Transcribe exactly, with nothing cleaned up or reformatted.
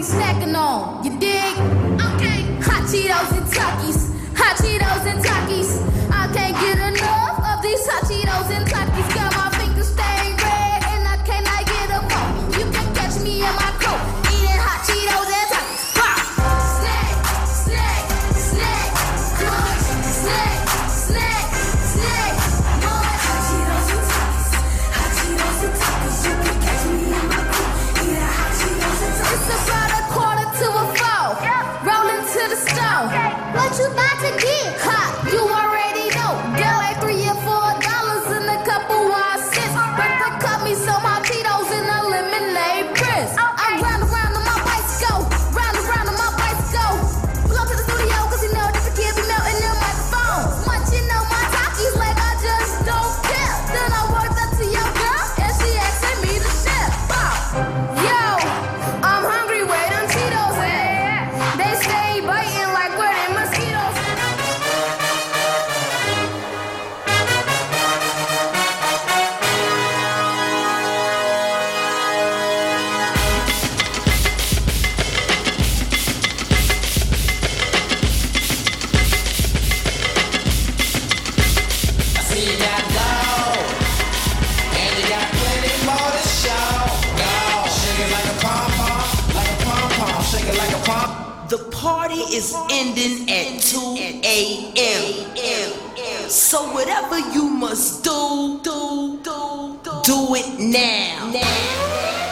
snacking on, you dig? Okay. Hot Cheetos and Takis, hot Cheetos and Takis. I can't get enough of these hot Cheetos and Takis. Got my fingers stained red and I cannot get them off. You can catch me in my coat, eating hot Cheetos and Takis. Pop! Snack, snack, snack, crunch, snack, snack, snack, munch. Hot Cheetos and Takis, hot Cheetos and Takis. You can catch me in my coat, eating hot Cheetos and Takis. It's about a quarter to a four, rolling to the stone. What you about to get? Hot, you already know. Get like three or four dollars and a couple wild cents. But they cut me some hot Cheetos in a lemonade press. I round around on my bicycle, round around on my bicycle. Pull up to the studio cause you know that the kids be melting in my phone. Munching on my Takis like I just don't care. Then I walked up to your girl and she asking me to share. Wow. Yo, I'm hungry, where them Cheetos at? They stay biting like where them mosquitoes. I see you got low, and you got plenty more to show. Go, shake it like a pom pom, like a pom pom, shake it like a pom. The party is ending at two a.m. So whatever you must do, do, do, do it now. now.